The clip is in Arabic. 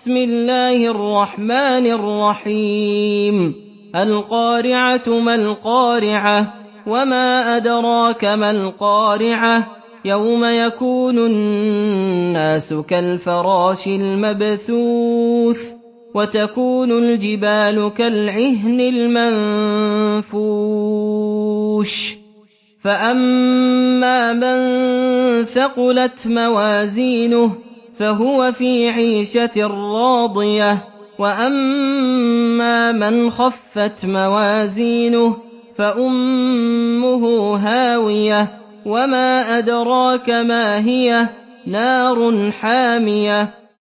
بسم الله الرحمن الرحيم القارعة ما القارعة وما أدراك ما القارعة يوم يكون الناس كالفراش المبثوث وتكون الجبال كالعهن المنفوش فأما من ثقلت موازينه فهو في عيشة راضية وأما من خفت موازينه فأمه هاوية وما أدراك ما هي نار حامية